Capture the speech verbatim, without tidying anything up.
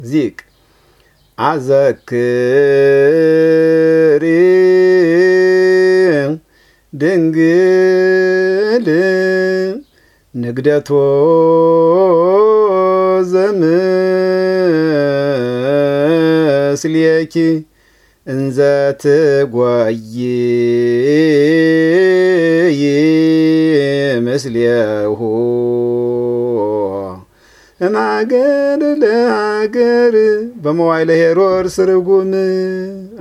ዚቅ አዘክሪ ድንግል ንግደቶ ዘምስሌኪ እንዘ ትጓይ ምስሌሁ እምአገር ለአገር በመዋዕለ ሄሮድስ ርጉም